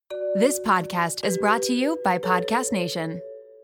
This podcast is brought to you by Podcast Nation.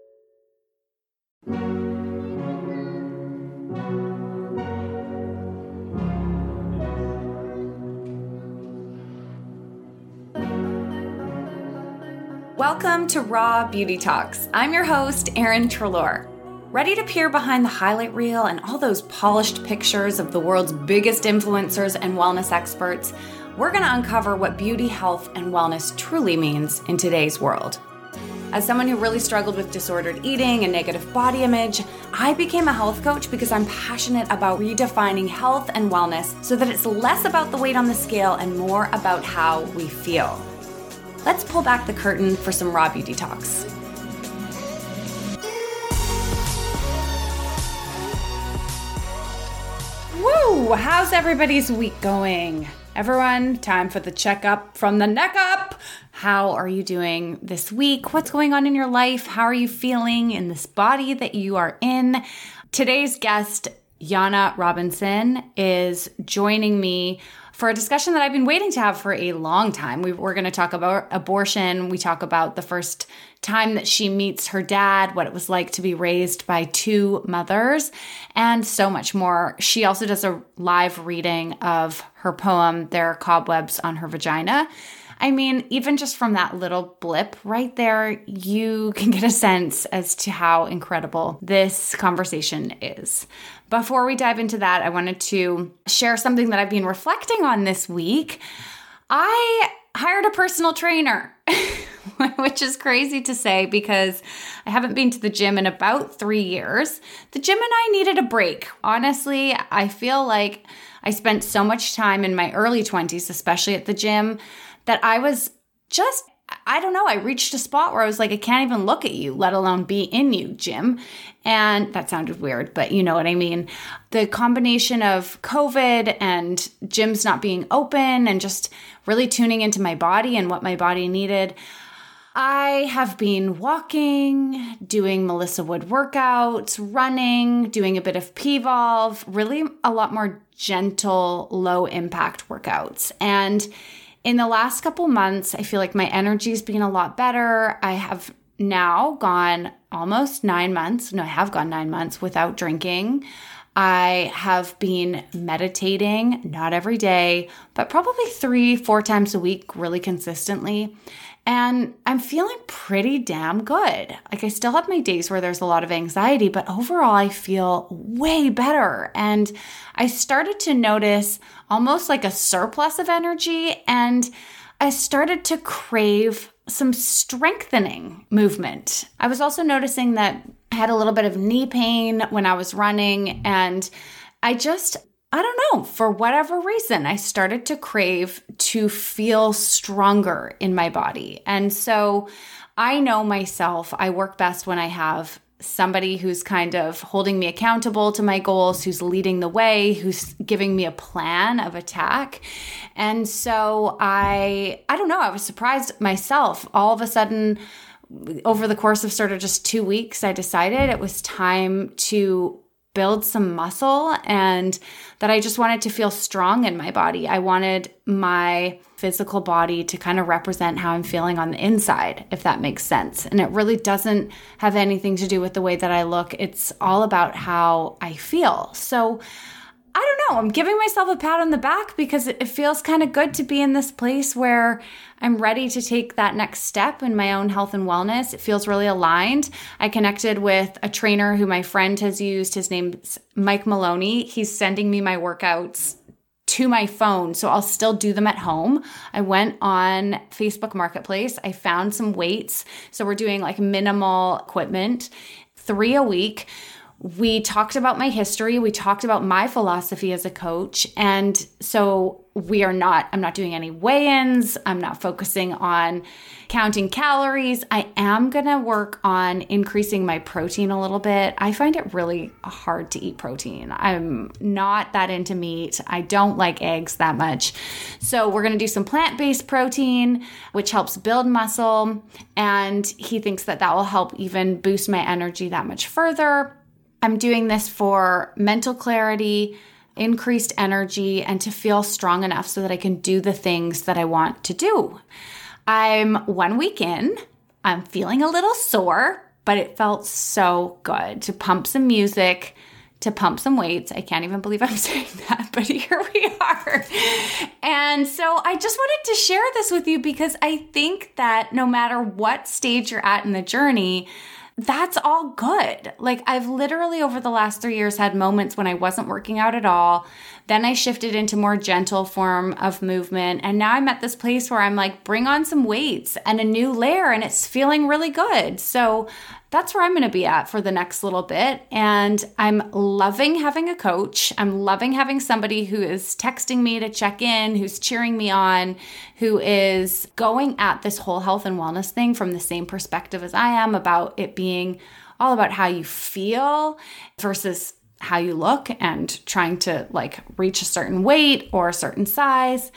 Welcome to Raw Beauty Talks. I'm your host, Erin Treloar. Ready to peer behind the highlight reel and all those polished pictures of the world's biggest influencers and wellness experts? We're going to uncover what beauty, health, and wellness truly means in today's world. As someone who really struggled with disordered eating and negative body image, I became a health coach because I'm passionate about redefining health and wellness so that it's less about the weight on the scale and more about how we feel. Let's pull back the curtain for some Raw Beauty Talks. Woo! How's everybody's week going? Everyone, time for the checkup from the neck up. How are you doing this week? What's going on in your life? How are you feeling in this body that you are in? Today's guest, Yana Robinson, is joining me for a discussion that I've been waiting to have for a long time. We're going to talk about abortion. We talk about the first time that she meets her dad, what it was like to be raised by two mothers, and so much more. She also does a live reading of her poem, There Are Cobwebs on Her Vagina. I mean, even just from that little blip right there, you can get a sense as to how incredible this conversation is. Before we dive into that, I wanted to share something that I've been reflecting on this week. I hired a personal trainer, which is crazy to say because I haven't been to the gym in about 3 years. The gym and I needed a break. Honestly, I feel like I spent so much time in my early 20s, especially at the gym, that I was just, I don't know, I reached a spot where I was like, I can't even look at you, let alone be in you, Jim. And that sounded weird, but you know what I mean. The combination of COVID and gyms not being open and just really tuning into my body and what my body needed. I have been walking, doing Melissa Wood workouts, running, doing a bit of P-Volve, really a lot more gentle, low impact workouts. And in the last couple months, I feel like my energy's been a lot better. I have now gone almost 9 months. No, I have gone 9 months without drinking. I have been meditating, not every day, but probably 3-4 times a week, really consistently. And I'm feeling pretty damn good. Like I still have my days where there's a lot of anxiety, but overall I feel way better. And I started to notice almost like a surplus of energy, and I started to crave some strengthening movement. I was also noticing that I had a little bit of knee pain when I was running, and I don't know, for whatever reason, I started to crave to feel stronger in my body. And so I know myself, I work best when I have somebody who's kind of holding me accountable to my goals, who's leading the way, who's giving me a plan of attack. And so I don't know, I was surprised myself. All of a sudden, over the course of sort of just 2 weeks, I decided it was time to build some muscle and that I just wanted to feel strong in my body. I wanted my physical body to kind of represent how I'm feeling on the inside, if that makes sense. And it really doesn't have anything to do with the way that I look. It's all about how I feel. So I don't know, I'm giving myself a pat on the back because it feels kind of good to be in this place where I'm ready to take that next step in my own health and wellness. It feels really aligned. I connected with a trainer who my friend has used. His name's Mike Maloney. He's sending me my workouts to my phone, so I'll still do them at home. I went on Facebook Marketplace. I found some weights. So we're doing like minimal equipment, 3 a week. We talked about my history. We talked about my philosophy as a coach. And so I'm not doing any weigh-ins. I'm not focusing on counting calories. I am going to work on increasing my protein a little bit. I find it really hard to eat protein. I'm not that into meat. I don't like eggs that much. So we're going to do some plant-based protein, which helps build muscle. And he thinks that will help even boost my energy that much further. I'm doing this for mental clarity, increased energy, and to feel strong enough so that I can do the things that I want to do. I'm 1 week in. I'm feeling a little sore, but it felt so good to pump some music, to pump some weights. I can't even believe I'm saying that, but here we are. And so I just wanted to share this with you because I think that no matter what stage you're at in the journey, that's all good. Like I've literally over the last 3 years had moments when I wasn't working out at all. Then I shifted into more gentle form of movement. And now I'm at this place where I'm like, bring on some weights and a new layer and it's feeling really good. So that's where I'm going to be at for the next little bit. And I'm loving having a coach. I'm loving having somebody who is texting me to check in, who's cheering me on, who is going at this whole health and wellness thing from the same perspective as I am, about it being all about how you feel versus how you look and trying to like reach a certain weight or a certain size.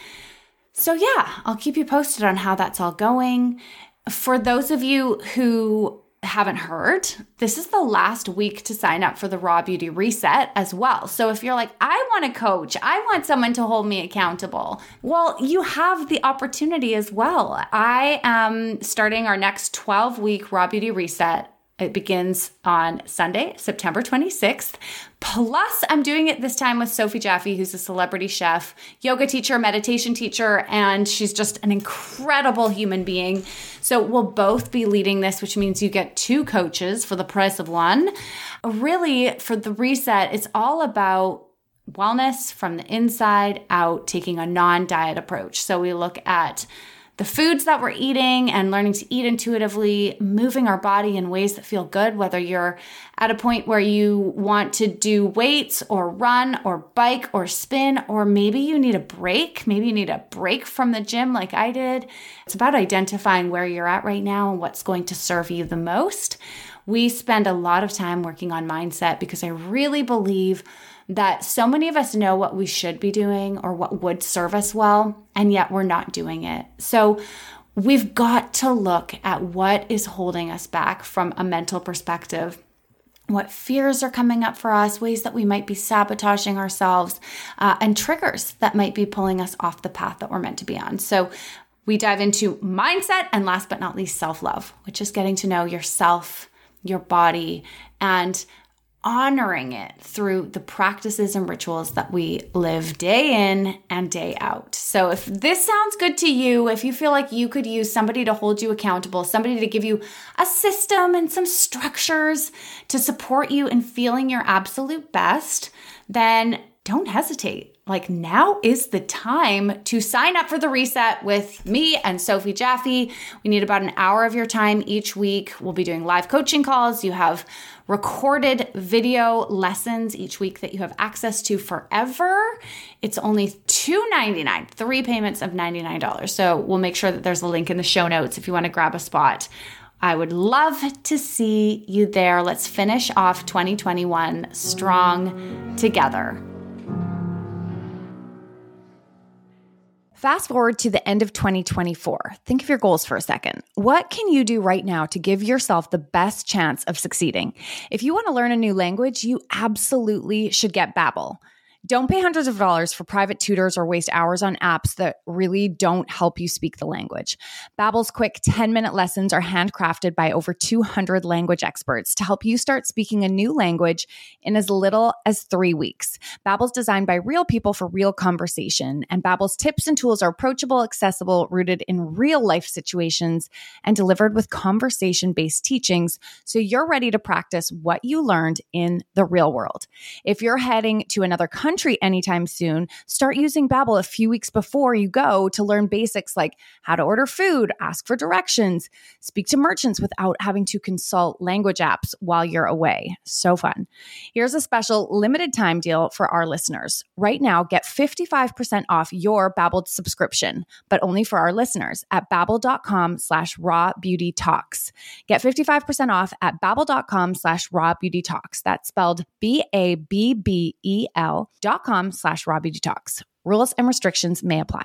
So yeah, I'll keep you posted on how that's all going. For those of you who haven't heard, this is the last week to sign up for the Raw Beauty Reset as well. So if you're like, I want a coach, I want someone to hold me accountable, well, you have the opportunity as well. I am starting our next 12-week Raw Beauty Reset. It begins on Sunday, September 26th. Plus, I'm doing it this time with Sophie Jaffe, who's a celebrity chef, yoga teacher, meditation teacher, and she's just an incredible human being. So we'll both be leading this, which means you get 2 coaches for the price of one. Really, for the reset, it's all about wellness from the inside out, taking a non-diet approach. So we look at the foods that we're eating and learning to eat intuitively, moving our body in ways that feel good, whether you're at a point where you want to do weights or run or bike or spin, or maybe you need a break. Maybe you need a break from the gym like I did. It's about identifying where you're at right now and what's going to serve you the most. We spend a lot of time working on mindset because I really believe that so many of us know what we should be doing or what would serve us well, and yet we're not doing it. So we've got to look at what is holding us back from a mental perspective, what fears are coming up for us, ways that we might be sabotaging ourselves, and triggers that might be pulling us off the path that we're meant to be on. So we dive into mindset and last but not least, self-love, which is getting to know yourself, your body, and honoring it through the practices and rituals that we live day in and day out. So if this sounds good to you, if you feel like you could use somebody to hold you accountable, somebody to give you a system and some structures to support you in feeling your absolute best, then don't hesitate. Like now is the time to sign up for the reset with me and Sophie Jaffe. We need about an hour of your time each week. We'll be doing live coaching calls. You have recorded video lessons each week that you have access to forever. It's only $2.99, 3 payments of $99. So we'll make sure that there's a link in the show notes if you want to grab a spot. I would love to see you there. Let's finish off 2021 strong together. Fast forward to the end of 2024. Think of your goals for a second. What can you do right now to give yourself the best chance of succeeding? If you want to learn a new language, you absolutely should get Babbel. Don't pay hundreds of dollars for private tutors or waste hours on apps that really don't help you speak the language. Babbel's quick 10-minute lessons are handcrafted by over 200 language experts to help you start speaking a new language in as little as 3 weeks. Babbel's designed by real people for real conversation, and Babbel's tips and tools are approachable, accessible, rooted in real-life situations, and delivered with conversation-based teachings so you're ready to practice what you learned in the real world. If you're heading to another country anytime soon, start using Babbel a few weeks before you go to learn basics like how to order food, ask for directions, speak to merchants without having to consult language apps while you're away. So fun. Here's a special limited time deal for our listeners. Right now, get 55% off your Babbel subscription, but only for our listeners at babbel.com/rawbeautytalks. Get 55% off at babbel.com/rawbeautytalks. That's spelled BABBEL.com/rawbeautytalks. Rules and restrictions may apply.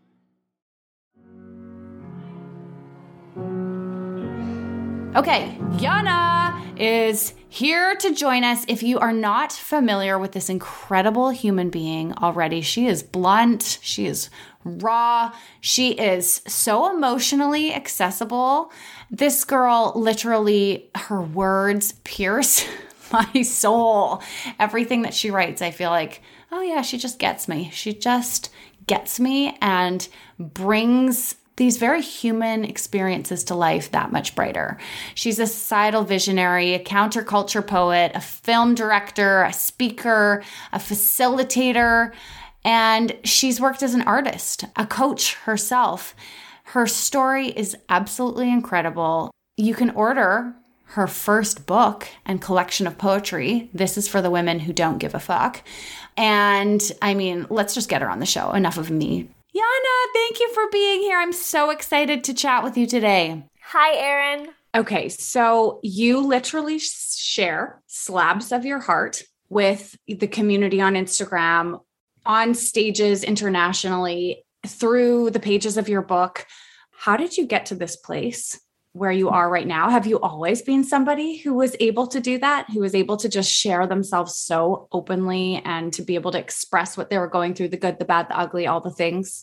Okay, Yana is here to join us. If you are not familiar with this incredible human being already, she is blunt, she is raw. She is so emotionally accessible. This girl, literally, her words pierce my soul. Everything that she writes, I feel like, oh yeah, she just gets me. She just gets me and brings these very human experiences to life that much brighter. She's a societal visionary, a counterculture poet, a film director, a speaker, a facilitator, and she's worked as an artist, a coach herself. Her story is absolutely incredible. You can order her first book and collection of poetry. This is for the women who don't give a fuck. And I mean, let's just get her on the show. Enough of me. Yana, thank you for being here. I'm so excited to chat with you today. Hi, Erin. Okay, so you literally share slabs of your heart with the community on Instagram, on stages internationally, through the pages of your book. How did you get to this place where you are right now? Have you always been somebody who was able to do that, who was able to just share themselves so openly and to be able to express what they were going through, the good, the bad, the ugly, all the things?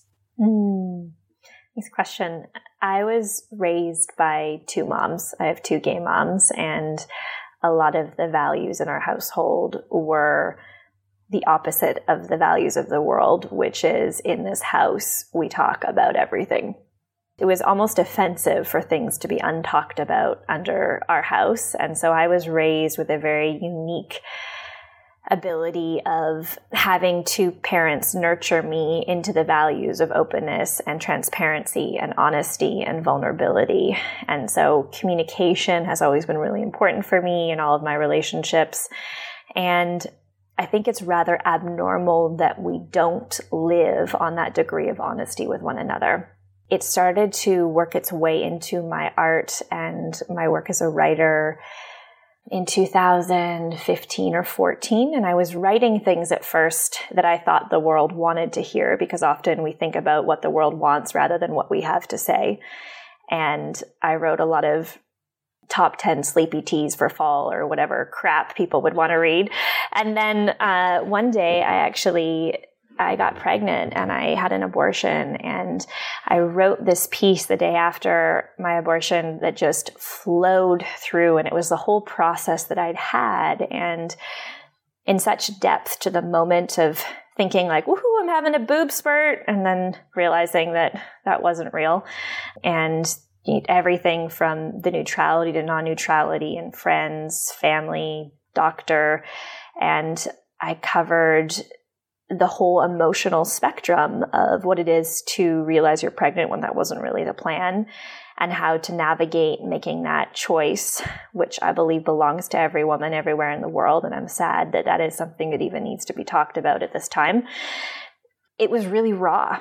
Nice question. I was raised by two moms. I have two gay moms, and a lot of the values in our household were the opposite of the values of the world, which is, in this house, we talk about everything. It was almost offensive for things to be untalked about under our house. And so I was raised with a very unique ability of having two parents nurture me into the values of openness and transparency and honesty and vulnerability. And so communication has always been really important for me in all of my relationships. And I think it's rather abnormal that we don't live on that degree of honesty with one another. It started to work its way into my art and my work as a writer in 2015 or 14. And I was writing things at first that I thought the world wanted to hear, because often we think about what the world wants rather than what we have to say. And I wrote a lot of top 10 sleepy teas for fall or whatever crap people would want to read. And then one day I got pregnant and I had an abortion, and I wrote this piece the day after my abortion that just flowed through, and it was the whole process that I'd had, and in such depth to the moment of thinking like, woohoo, I'm having a boob spurt, and then realizing that that wasn't real, and everything from the neutrality to non-neutrality and friends, family, doctor, and I covered the whole emotional spectrum of what it is to realize you're pregnant when that wasn't really the plan, and how to navigate making that choice, which I believe belongs to every woman everywhere in the world. And I'm sad that that is something that even needs to be talked about at this time. It was really raw.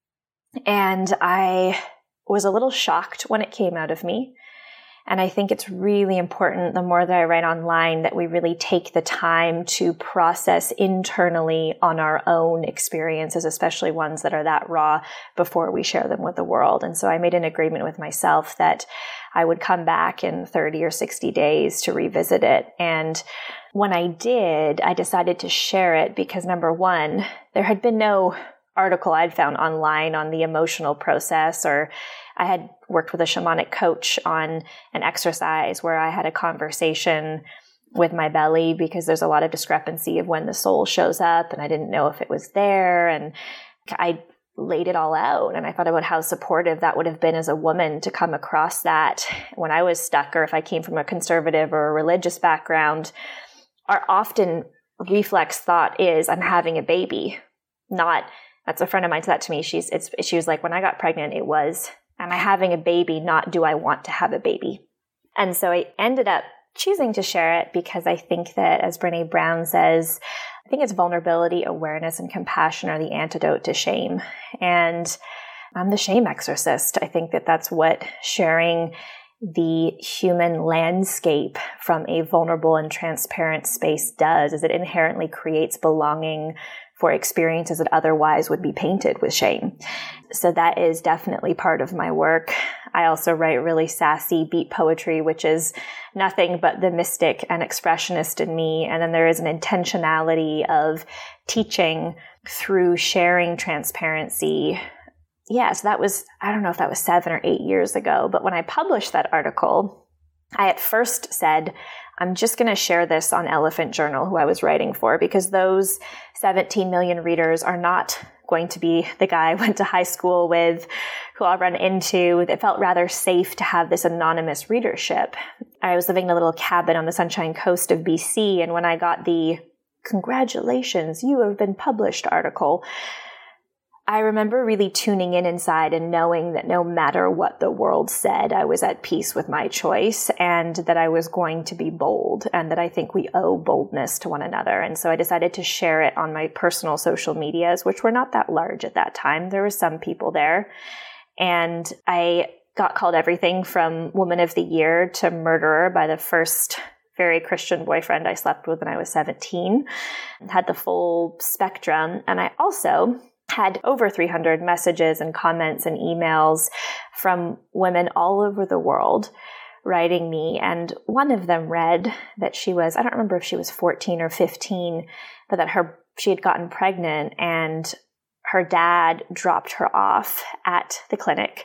And I was a little shocked when it came out of me. And I think it's really important, the more that I write online, that we really take the time to process internally on our own experiences, especially ones that are that raw, before we share them with the world. And so I made an agreement with myself that I would come back in 30 or 60 days to revisit it. And when I did, I decided to share it because, number one, there had been no article I'd found online on the emotional process, or I had worked with a shamanic coach on an exercise where I had a conversation with my belly, because there's a lot of discrepancy of when the soul shows up, and I didn't know if it was there. And I laid it all out, and I thought about how supportive that would have been as a woman to come across that when I was stuck, or if I came from a conservative or a religious background. Our often reflex thought is, I'm having a baby. Not, that's a friend of mine said that to me. She was like, when I got pregnant, it was, am I having a baby? Not, do I want to have a baby? And so I ended up choosing to share it because I think that, as Brené Brown says, I think it's vulnerability, awareness, and compassion are the antidote to shame. And I'm the shame exorcist. I think that that's what sharing the human landscape from a vulnerable and transparent space does, is it inherently creates belonging for experiences that otherwise would be painted with shame. So that is definitely part of my work. I also write really sassy beat poetry, which is nothing but the mystic and expressionist in me. And then there is an intentionality of teaching through sharing transparency so that was, I don't know if that was 7 or 8 years ago, but when I published that article, I at first said, I'm just going to share this on Elephant Journal, who I was writing for, because those 17 million readers are not going to be the guy I went to high school with, who I'll run into. It felt rather safe to have this anonymous readership. I was living in a little cabin on the Sunshine Coast of BC, and when I got the "Congratulations, you have been published" article, I remember really tuning in inside and knowing that no matter what the world said, I was at peace with my choice, and that I was going to be bold, and that I think we owe boldness to one another. And so I decided to share it on my personal social medias, which were not that large at that time. There were some people there. And I got called everything from Woman of the Year to murderer by the first very Christian boyfriend I slept with when I was 17. Had the full spectrum. And I also had over 300 messages and comments and emails from women all over the world writing me. And one of them read that she was, I don't remember if she was 14 or 15, but that she had gotten pregnant and her dad dropped her off at the clinic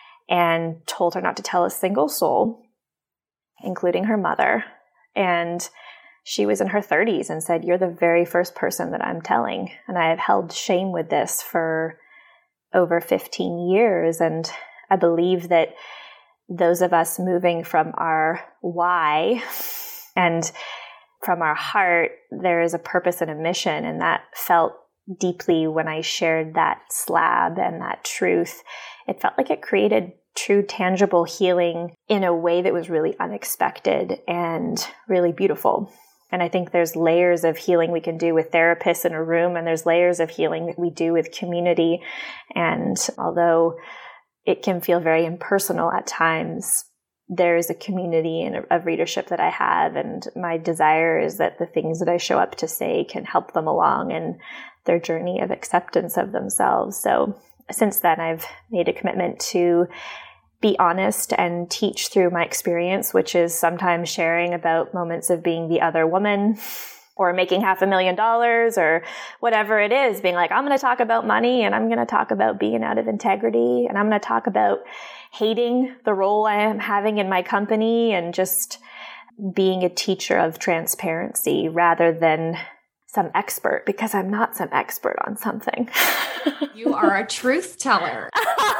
and told her not to tell a single soul, including her mother. And she was in her 30s and said, "You're the very first person that I'm telling." And I have held shame with this for over 15 years. And I believe that those of us moving from our why and from our heart, there is a purpose and a mission. And that felt deeply when I shared that slab and that truth. It felt like it created true, tangible healing in a way that was really unexpected and really beautiful. And I think there's layers of healing we can do with therapists in a room, and there's layers of healing that we do with community. And although it can feel very impersonal at times, there is a community and of readership that I have. And my desire is that the things that I show up to say can help them along in their journey of acceptance of themselves. So since then, I've made a commitment to be honest and teach through my experience, which is sometimes sharing about moments of being the other woman or making $500,000 or whatever it is, being like, I'm going to talk about money, and I'm going to talk about being out of integrity, and I'm going to talk about hating the role I am having in my company, and just being a teacher of transparency rather than some expert, because I'm not some expert on something. You are a truth teller.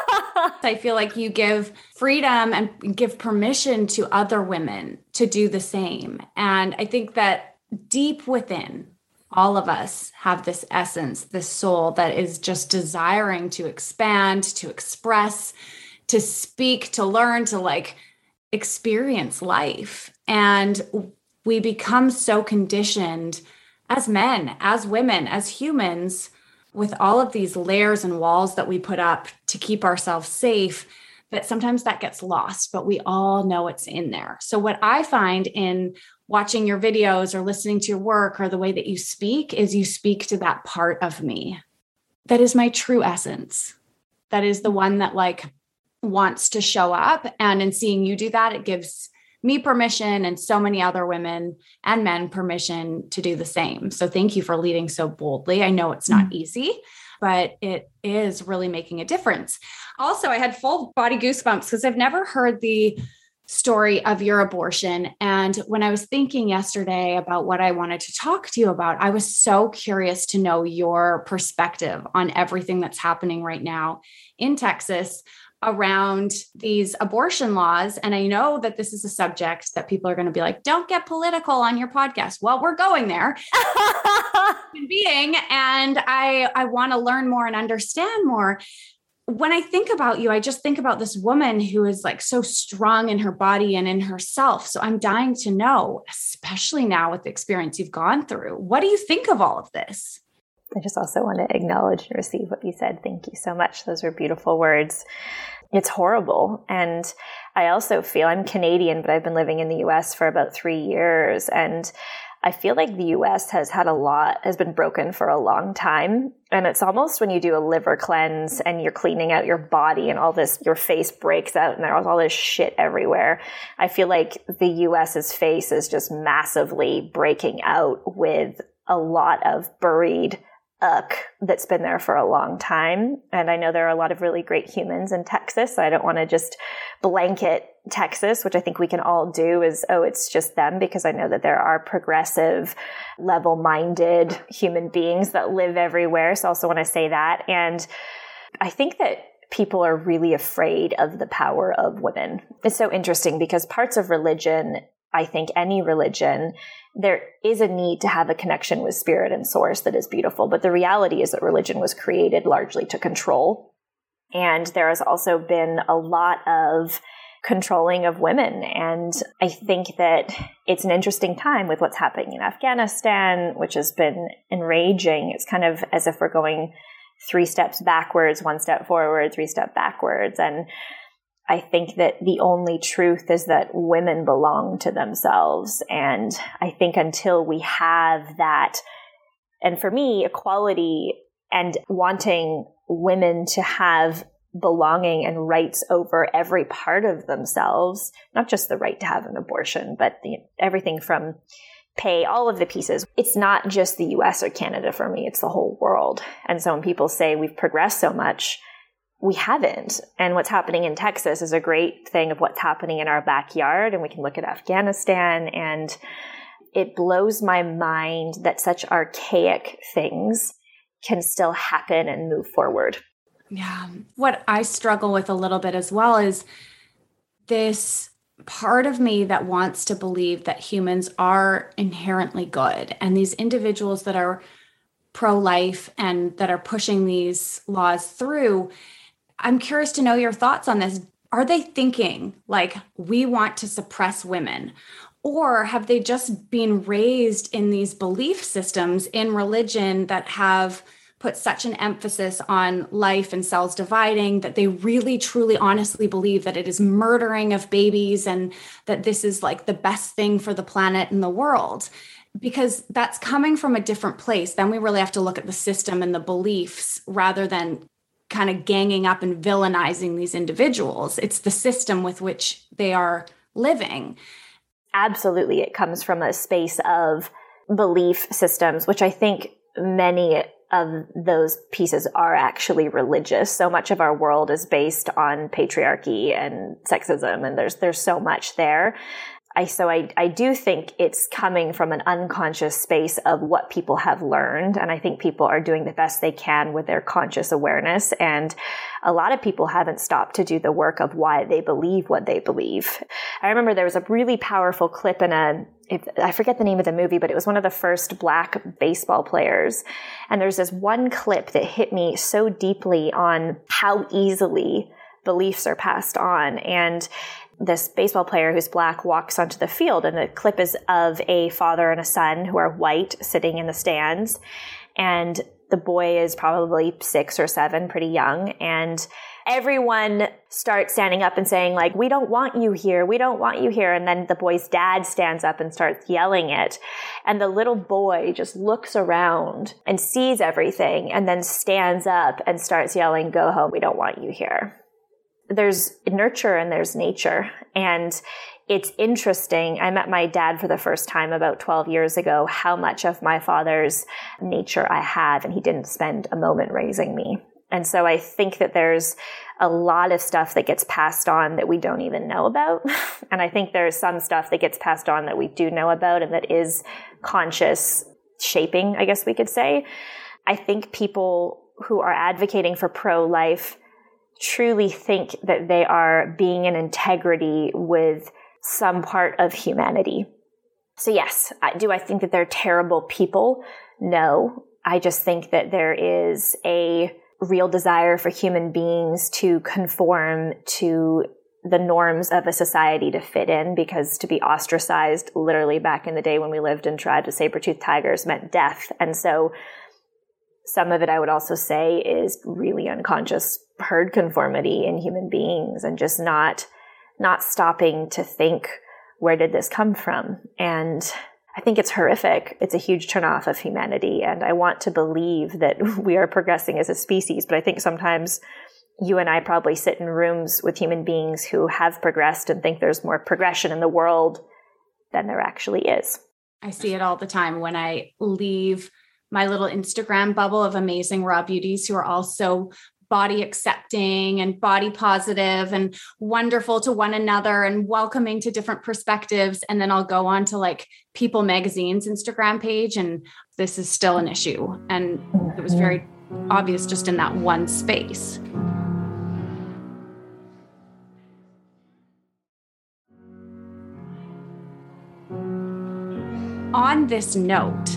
I feel like you give freedom and give permission to other women to do the same. And I think that deep within, all of us have this essence, this soul that is just desiring to expand, to express, to speak, to learn, to experience life. And we become so conditioned as men, as women, as humans, with all of these layers and walls that we put up to keep ourselves safe, that sometimes that gets lost, but we all know it's in there. So what I find in watching your videos or listening to your work or the way that you speak is you speak to that part of me. That is my true essence. That is the one that wants to show up. And in seeing you do that, it gives me permission and so many other women and men permission to do the same. So thank you for leading so boldly. I know it's not easy, but it is really making a difference. Also, I had full body goosebumps because I've never heard the story of your abortion. And when I was thinking yesterday about what I wanted to talk to you about, I was so curious to know your perspective on everything that's happening right now in Texas around these abortion laws. And I know that this is a subject that people are going to be like, don't get political on your podcast. Well, we're going there. And I want to learn more and understand more. When I think about you, I just think about this woman who is so strong in her body and in herself. So I'm dying to know, especially now with the experience you've gone through, what do you think of all of this? I just also want to acknowledge and receive what you said. Thank you so much. Those were beautiful words. It's horrible. And I also feel, I'm Canadian, but I've been living in the US for about 3 years. And I feel like the US has been broken for a long time. And it's almost when you do a liver cleanse and you're cleaning out your body and all this, your face breaks out and there's all this shit everywhere. I feel like the US's face is just massively breaking out with a lot of buried that's been there for a long time. And I know there are a lot of really great humans in Texas. So I don't want to just blanket Texas, which I think we can all do is, oh, it's just them, because I know that there are progressive, level-minded human beings that live everywhere. So I also want to say that. And I think that people are really afraid of the power of women. It's so interesting because parts of religion, I think any religion, there is a need to have a connection with spirit and source that is beautiful. But the reality is that religion was created largely to control. And there has also been a lot of controlling of women. And I think that it's an interesting time with what's happening in Afghanistan, which has been enraging. It's kind of as if we're going 3 steps backwards, 1 step forward, 3 steps backwards. And I think that the only truth is that women belong to themselves. And I think until we have that, and for me, equality and wanting women to have belonging and rights over every part of themselves, not just the right to have an abortion, but everything from pay, all of the pieces. It's not just the US or Canada for me, it's the whole world. And so when people say we've progressed so much, we haven't. And what's happening in Texas is a great thing of what's happening in our backyard. And we can look at Afghanistan, and it blows my mind that such archaic things can still happen and move forward. Yeah. What I struggle with a little bit as well is this part of me that wants to believe that humans are inherently good. And these individuals that are pro-life and that are pushing these laws through, I'm curious to know your thoughts on this. Are they thinking like we want to suppress women? Or have they just been raised in these belief systems in religion that have put such an emphasis on life and cells dividing that they really, truly, honestly believe that it is murdering of babies and that this is like the best thing for the planet and the world? Because that's coming from a different place. Then we really have to look at the system and the beliefs rather than kind of ganging up and villainizing these individuals. It's the system with which they are living. Absolutely. It comes from a space of belief systems, which I think many of those pieces are actually religious. So much of our world is based on patriarchy and sexism, and there's so much there. I do think it's coming from an unconscious space of what people have learned. And I think people are doing the best they can with their conscious awareness. And a lot of people haven't stopped to do the work of why they believe what they believe. I remember there was a really powerful clip in I forget the name of the movie, but it was one of the first Black baseball players. And there's this one clip that hit me so deeply on how easily beliefs are passed on. And this baseball player who's Black walks onto the field, and the clip is of a father and a son who are white sitting in the stands. And the boy is probably 6 or 7, pretty young. And everyone starts standing up and saying, like, we don't want you here. We don't want you here. And then the boy's dad stands up and starts yelling it. And the little boy just looks around and sees everything and then stands up and starts yelling, go home. We don't want you here. There's nurture and there's nature. And it's interesting. I met my dad for the first time about 12 years ago, how much of my father's nature I have, and he didn't spend a moment raising me. And so I think that there's a lot of stuff that gets passed on that we don't even know about. And I think there's some stuff that gets passed on that we do know about and that is conscious shaping, I guess we could say. I think people who are advocating for pro-life truly think that they are being in integrity with some part of humanity. So yes, do I think that they're terrible people? No. I just think that there is a real desire for human beings to conform to the norms of a society to fit in, because to be ostracized literally back in the day when we lived in tribes with saber-toothed tigers meant death. And so some of it, I would also say, is really unconscious herd conformity in human beings and just not stopping to think, where did this come from? And I think it's horrific. It's a huge turnoff of humanity. And I want to believe that we are progressing as a species. But I think sometimes you and I probably sit in rooms with human beings who have progressed and think there's more progression in the world than there actually is. I see it all the time when I leave my little Instagram bubble of amazing raw beauties who are also body accepting and body positive and wonderful to one another and welcoming to different perspectives. And then I'll go on to like People Magazine's Instagram page, and this is still an issue. And it was very obvious just in that one space. On this note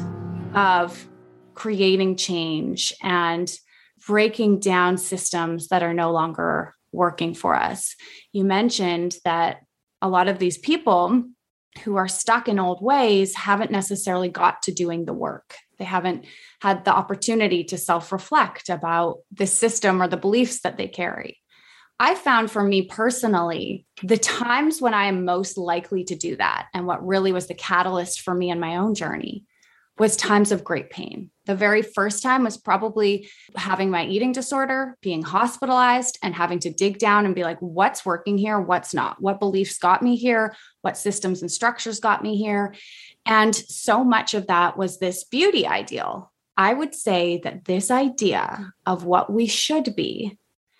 of creating change and breaking down systems that are no longer working for us, you mentioned that a lot of these people who are stuck in old ways haven't necessarily got to doing the work. They haven't had the opportunity to self-reflect about the system or the beliefs that they carry. I found for me personally, the times when I am most likely to do that, and what really was the catalyst for me in my own journey, was times of great pain. The very first time was probably having my eating disorder, being hospitalized, and having to dig down and be like, what's working here? What's not? What beliefs got me here? What systems and structures got me here? And so much of that was this beauty ideal. I would say that this idea of what we should be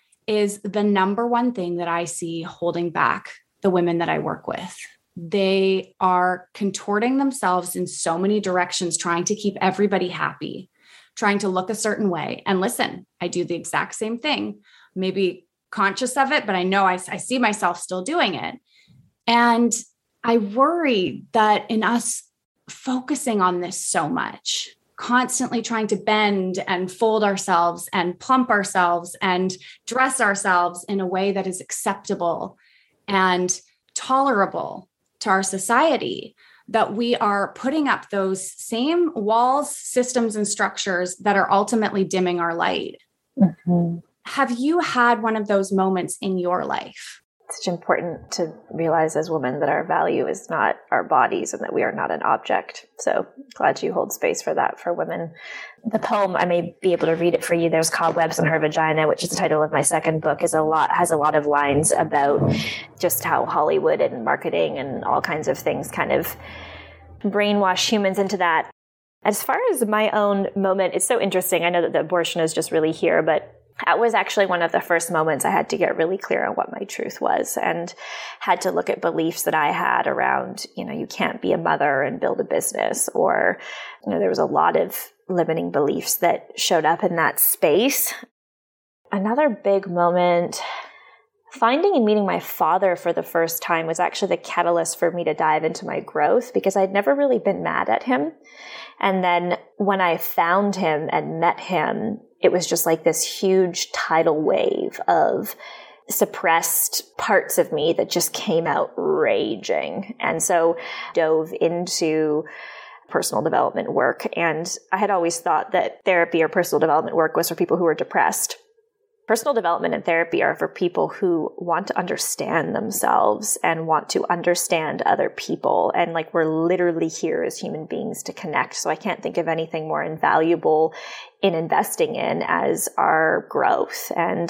is the number one thing that I see holding back the women that I work with. They are contorting themselves in so many directions, trying to keep everybody happy, trying to look a certain way. And listen, I do the exact same thing, maybe conscious of it, but I know I see myself still doing it. And I worry that in us focusing on this so much, constantly trying to bend and fold ourselves and plump ourselves and dress ourselves in a way that is acceptable and tolerable to our society, that we are putting up those same walls, systems, and structures that are ultimately dimming our light. Mm-hmm. Have you had one of those moments in your life? It's important to realize as women that our value is not our bodies and that we are not an object. So glad you hold space for that for women. The poem, I may be able to read it for you. There's Cobwebs in Her Vagina, which is the title of my second book, has a lot of lines about just how Hollywood and marketing and all kinds of things kind of brainwash humans into that. As far as my own moment, it's so interesting. I know that the abortion is just really here, but that was actually one of the first moments I had to get really clear on what my truth was and had to look at beliefs that I had around, you can't be a mother and build a business, or, there was a lot of limiting beliefs that showed up in that space. Another big moment, finding and meeting my father for the first time, was actually the catalyst for me to dive into my growth, because I'd never really been mad at him. And then when I found him and met him, it was just like this huge tidal wave of suppressed parts of me that just came out raging. And so dove into personal development work. And I had always thought that therapy or personal development work was for people who were depressed. Personal development and therapy are for people who want to understand themselves and want to understand other people. And we're literally here as human beings to connect. So I can't think of anything more invaluable in investing in as our growth.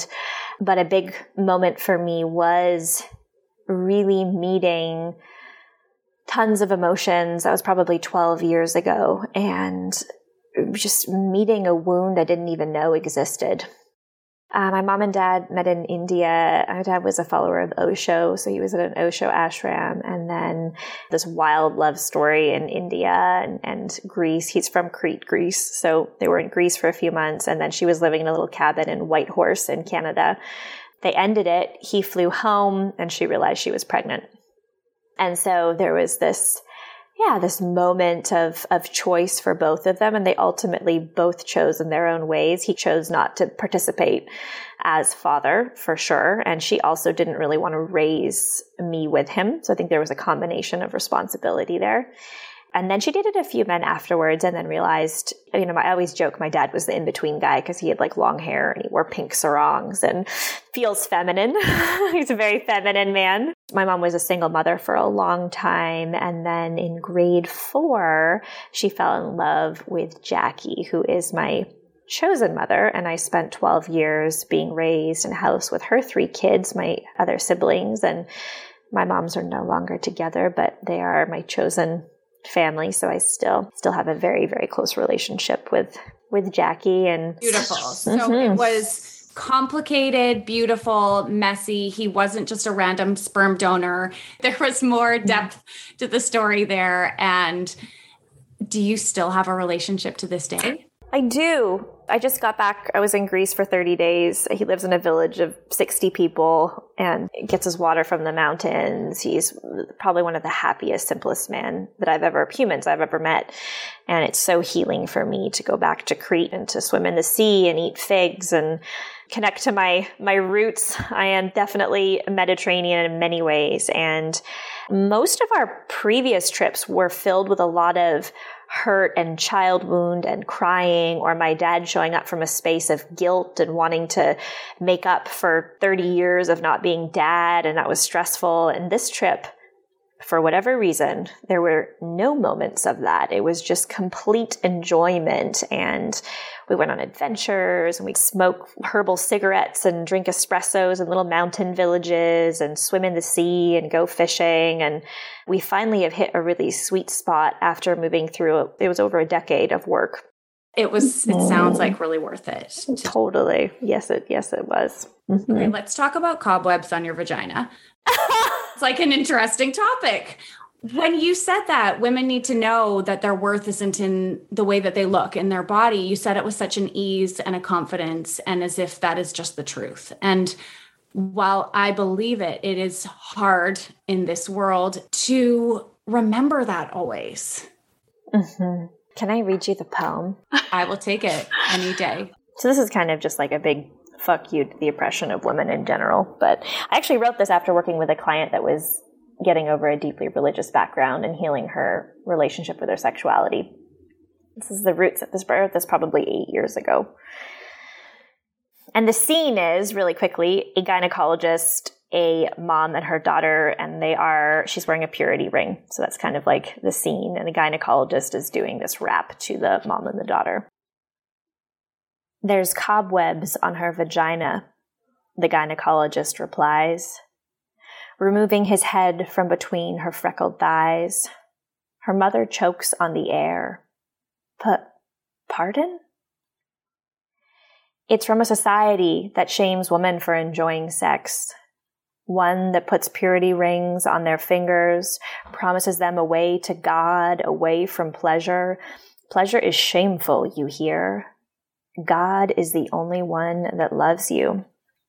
But a big moment for me was really meeting tons of emotions. That was probably 12 years ago. And just meeting a wound I didn't even know existed. My mom and dad met in India. My dad was a follower of Osho, so he was at an Osho ashram. And then this wild love story in India and Greece. He's from Crete, Greece. So they were in Greece for a few months. And then she was living in a little cabin in Whitehorse in Canada. They ended it. He flew home and she realized she was pregnant. And so there was this moment of choice for both of them. And they ultimately both chose in their own ways. He chose not to participate as father, for sure. And she also didn't really want to raise me with him. So I think there was a combination of responsibility there. And then she dated a few men afterwards and then realized, I always joke my dad was the in-between guy because he had long hair and he wore pink sarongs and feels feminine. He's a very feminine man. My mom was a single mother for a long time. And then in grade 4, she fell in love with Jackie, who is my chosen mother. And I spent 12 years being raised in a house with her 3 kids, my other siblings. And my moms are no longer together, but they are my chosen family. So I still have a very, very close relationship with Jackie. And beautiful. So it was complicated, beautiful, messy. He wasn't just a random sperm donor. There was more depth to the story there. And do you still have a relationship to this day? I do. I just got back. I was in Greece for 30 days. He lives in a village of 60 people and gets his water from the mountains. He's probably one of the happiest, simplest humans I've ever met. And it's so healing for me to go back to Crete and to swim in the sea and eat figs and connect to my roots. I am definitely Mediterranean in many ways. And most of our previous trips were filled with a lot of hurt and child wound and crying, or my dad showing up from a space of guilt and wanting to make up for 30 years of not being dad. And that was stressful. And this trip, for whatever reason, there were no moments of that. It was just complete enjoyment. And we went on adventures and we'd smoke herbal cigarettes and drink espressos in little mountain villages and swim in the sea and go fishing. And we finally have hit a really sweet spot after moving through, it was over a decade of work. It sounds like really worth it. Totally. Yes, it was. Mm-hmm. Okay, let's talk about cobwebs on your vagina. It's like an interesting topic. When you said that women need to know that their worth isn't in the way that they look in their body, you said it with such an ease and a confidence and as if that is just the truth. And while I believe it, it is hard in this world to remember that always. Mm-hmm. Can I read you the poem? I will take it any day. So this is kind of just like a big fuck you to the oppression of women in general. But I actually wrote this after working with a client that was getting over a deeply religious background and healing her relationship with her sexuality. This is the roots of this. I wrote this probably 8 years ago. And the scene is, really quickly, a gynecologist, a mom and her daughter, and she's wearing a purity ring. So that's kind of like the scene. And the gynecologist is doing this rap to the mom and the daughter. There's cobwebs on her vagina, the gynecologist replies, removing his head from between her freckled thighs. Her mother chokes on the air. Pardon? It's from a society that shames women for enjoying sex. One that puts purity rings on their fingers, promises them a way to God, away from pleasure. Pleasure is shameful, you hear. God is the only one that loves you.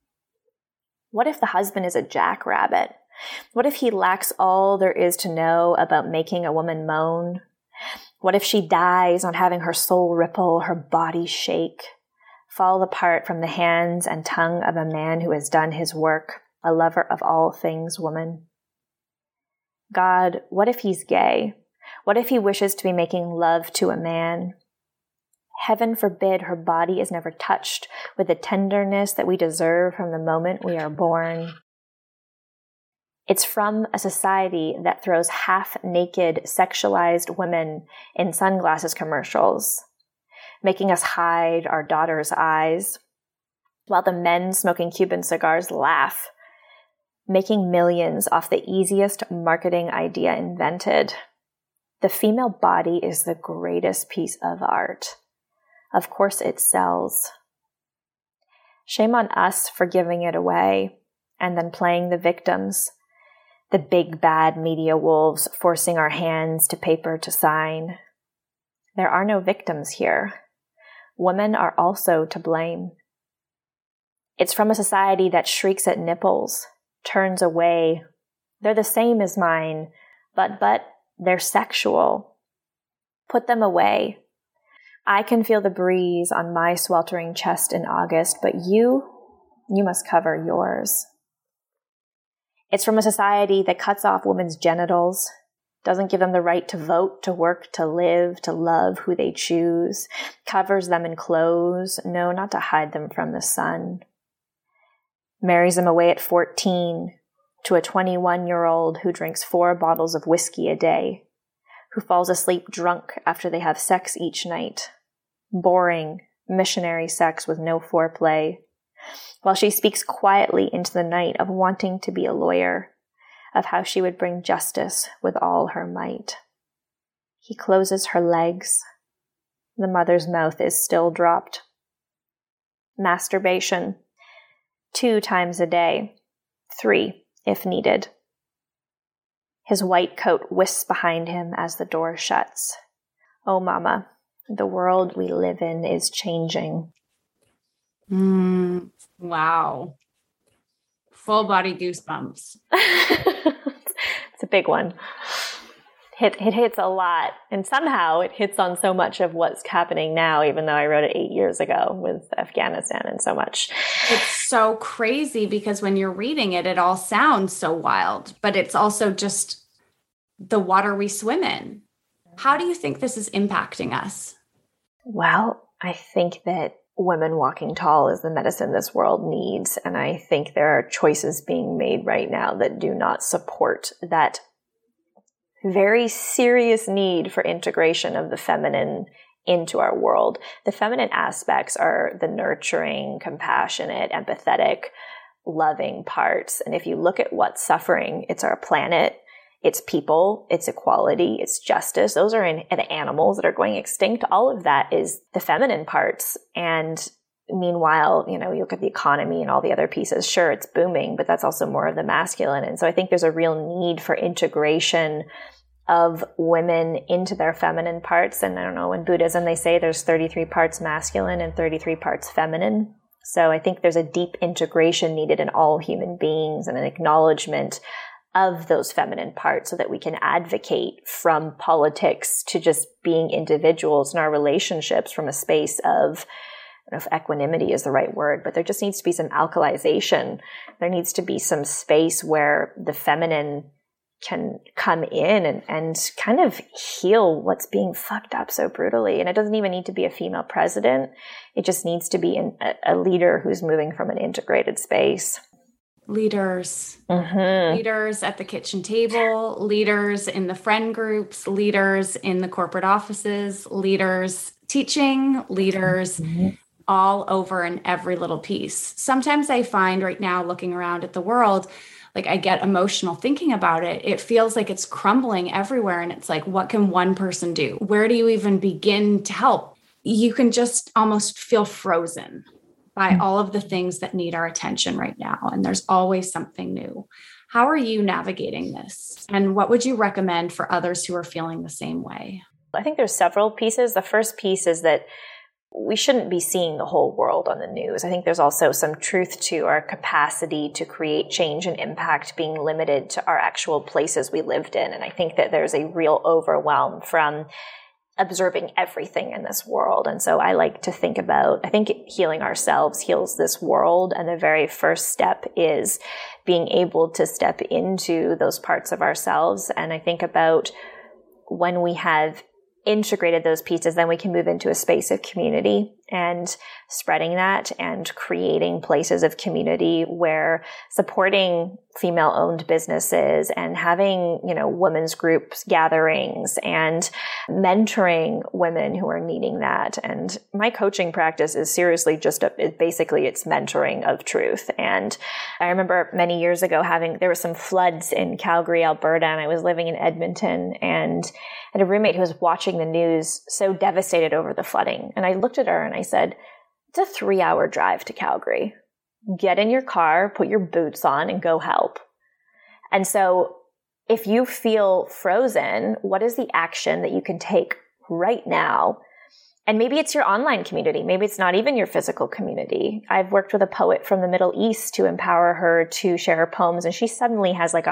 What if the husband is a jackrabbit? What if he lacks all there is to know about making a woman moan? What if she dies on having her soul ripple, her body shake, fall apart from the hands and tongue of a man who has done his work, a lover of all things woman? God, what if he's gay? What if he wishes to be making love to a man? Heaven forbid her body is never touched with the tenderness that we deserve from the moment we are born. It's from a society that throws half-naked, sexualized women in sunglasses commercials, making us hide our daughters' eyes, while the men smoking Cuban cigars laugh, making millions off the easiest marketing idea invented. The female body is the greatest piece of art. Of course it sells. Shame on us for giving it away and then playing the victims, the big bad media wolves forcing our hands to paper to sign. There are no victims here. Women are also to blame. It's from a society that shrieks at nipples, turns away. They're the same as mine, but they're sexual. Put them away. I can feel the breeze on my sweltering chest in August, but you must cover yours. It's from a society that cuts off women's genitals, doesn't give them the right to vote, to work, to live, to love who they choose, covers them in clothes, no, not to hide them from the sun, marries them away at 14 to a 21-year-old who drinks 4 bottles of whiskey a day, who falls asleep drunk after they have sex each night. Boring, missionary sex with no foreplay, while she speaks quietly into the night of wanting to be a lawyer, of how she would bring justice with all her might. He closes her legs. The mother's mouth is still dropped. Masturbation. 2 times a day. 3, if needed. His white coat whisks behind him as the door shuts. Oh, Mama, the world we live in is changing. Wow. Full body goosebumps. It's a big one. It hits a lot. And somehow it hits on so much of what's happening now, even though I wrote it 8 years ago with Afghanistan and so much. It's so crazy because when you're reading it, it all sounds so wild, but it's also just the water we swim in. How do you think this is impacting us? Well, I think that women walking tall is the medicine this world needs. And I think there are choices being made right now that do not support that very serious need for integration of the feminine into our world. The feminine aspects are the nurturing, compassionate, empathetic, loving parts. And if you look at what's suffering, it's our planet, it's people, it's equality, it's justice. Those are the animals that are going extinct. All of that is the feminine parts. And meanwhile, you look at the economy and all the other pieces. Sure, it's booming, but that's also more of the masculine. And so I think there's a real need for integration of women into their feminine parts. And I don't know, in Buddhism, they say there's 33 parts masculine and 33 parts feminine. So I think there's a deep integration needed in all human beings and an acknowledgement of those feminine parts so that we can advocate from politics to just being individuals in our relationships from a space of, I don't know if equanimity is the right word, but there just needs to be some alkalization. There needs to be some space where the feminine can come in and kind of heal what's being fucked up so brutally. And it doesn't even need to be a female president. It just needs to be a leader who's moving from an integrated space. Leaders. Mm-hmm. Leaders at the kitchen table, leaders in the friend groups, leaders in the corporate offices, leaders teaching, leaders all over in every little piece. Sometimes I find right now, looking around at the world, like I get emotional thinking about it. It feels like it's crumbling everywhere. And it's like, what can one person do? Where do you even begin to help? You can just almost feel frozen by all of the things that need our attention right now. And there's always something new. How are you navigating this? And what would you recommend for others who are feeling the same way? I think there's several pieces. The first piece is that we shouldn't be seeing the whole world on the news. I think there's also some truth to our capacity to create change and impact being limited to our actual places we lived in. And I think that there's a real overwhelm from observing everything in this world. And so I like to think about, I think healing ourselves heals this world. And the very first step is being able to step into those parts of ourselves. And I think about when we have integrated those pieces, then we can move into a space of community and spreading that and creating places of community where supporting female-owned businesses and having, women's groups gatherings and mentoring women who are needing that. And my coaching practice is seriously just basically it's mentoring of truth. And I remember many years ago there were some floods in Calgary, Alberta, and I was living in Edmonton, and I had a roommate who was watching the news so devastated over the flooding. And I looked at her and I said, it's a 3-hour drive to Calgary. Get in your car, put your boots on, and go help. And so if you feel frozen, what is the action that you can take right now? And maybe it's your online community. Maybe it's not even your physical community. I've worked with a poet from the Middle East to empower her to share her poems, and she suddenly has like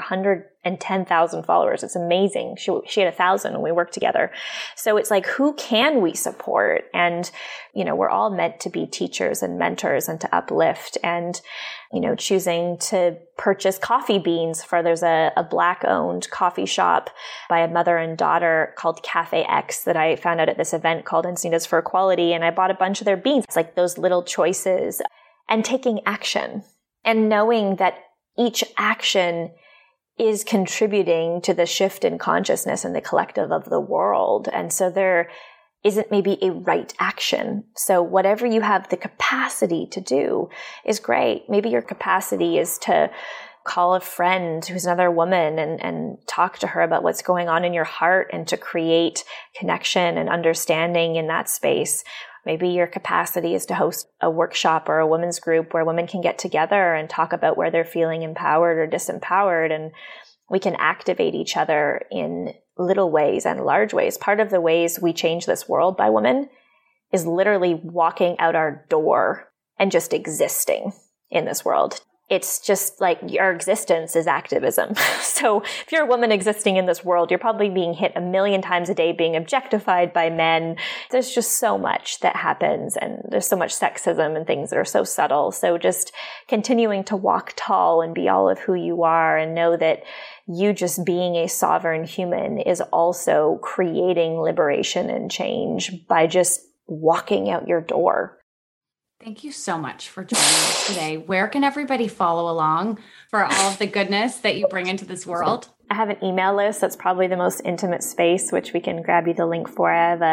110,000 followers. It's amazing. She had 1,000 when we worked together. So it's like, who can we support? And, we're all meant to be teachers and mentors and to uplift, and, choosing to purchase coffee beans there's a Black-owned coffee shop by a mother and daughter called Cafe X that I found out at this event called Encinitas for Equality. And I bought a bunch of their beans. It's like those little choices and taking action and knowing that each action is contributing to the shift in consciousness and the collective of the world. And so there isn't maybe a right action. So whatever you have the capacity to do is great. Maybe your capacity is to call a friend who's another woman and talk to her about what's going on in your heart and to create connection and understanding in that space. Maybe your capacity is to host a workshop or a women's group where women can get together and talk about where they're feeling empowered or disempowered, and we can activate each other in little ways and large ways. Part of the ways we change this world by women is literally walking out our door and just existing in this world. It's just like our existence is activism. So if you're a woman existing in this world, you're probably being hit 1,000,000 times a day, being objectified by men. There's just so much that happens, and there's so much sexism and things that are so subtle. So just continuing to walk tall and be all of who you are, and know that you just being a sovereign human is also creating liberation and change by just walking out your door. Thank you so much for joining us today. Where can everybody follow along for all of the goodness that you bring into this world? I have an email list. That's probably the most intimate space, which we can grab you the link for.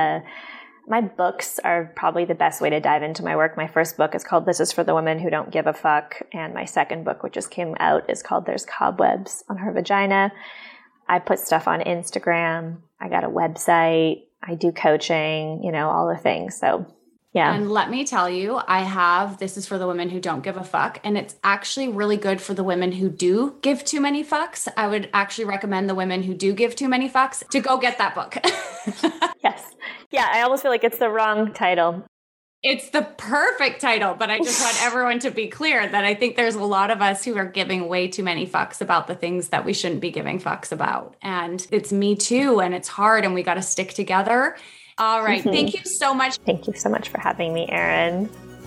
My books are probably the best way to dive into my work. My first book is called This Is for the Women Who Don't Give a Fuck. And my second book, which just came out, is called There's Cobwebs on Her Vagina. I put stuff on Instagram. I got a website. I do coaching, all the things. So yeah. And let me tell you, I have This Is for the Women Who Don't Give a Fuck. And it's actually really good for the women who do give too many fucks. I would actually recommend the women who do give too many fucks to go get that book. Yes. Yeah, I almost feel like it's the wrong title. It's the perfect title, but I just want everyone to be clear that I think there's a lot of us who are giving way too many fucks about the things that we shouldn't be giving fucks about. And it's me too, and it's hard, and we got to stick together. All right. Thank you so much. Thank you so much for having me, Erin.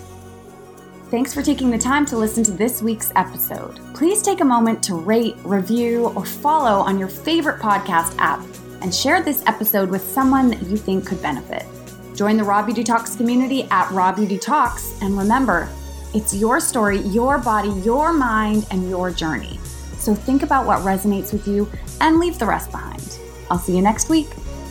Thanks for taking the time to listen to this week's episode. Please take a moment to rate, review, or follow on your favorite podcast app, and share this episode with someone that you think could benefit. Join the Raw Beauty Talks community at Raw Beauty Talks, and remember, it's your story, your body, your mind, and your journey. So think about what resonates with you and leave the rest behind. I'll see you next week.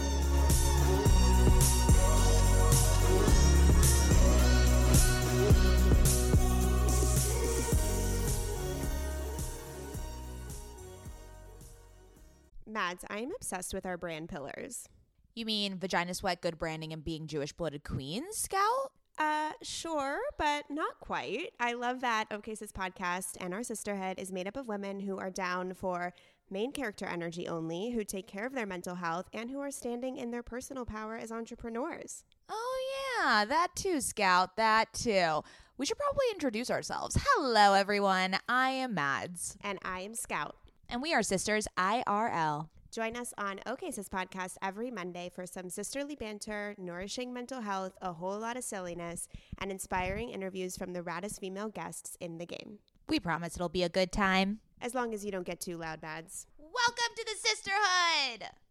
Mads, I am obsessed with our brand pillars. You mean vagina sweat, good branding, and being Jewish-blooded queens, Scout? Sure, but not quite. I love that OK Sis podcast and our sisterhood is made up of women who are down for main character energy only, who take care of their mental health, and who are standing in their personal power as entrepreneurs. Oh, yeah, that too, Scout, that too. We should probably introduce ourselves. Hello, everyone. I am Mads. And I am Scout. And we are sisters IRL. Join us on OK Sis podcast every Monday for some sisterly banter, nourishing mental health, a whole lot of silliness, and inspiring interviews from the raddest female guests in the game. We promise it'll be a good time. As long as you don't get too loud, Mads. Welcome to the sisterhood!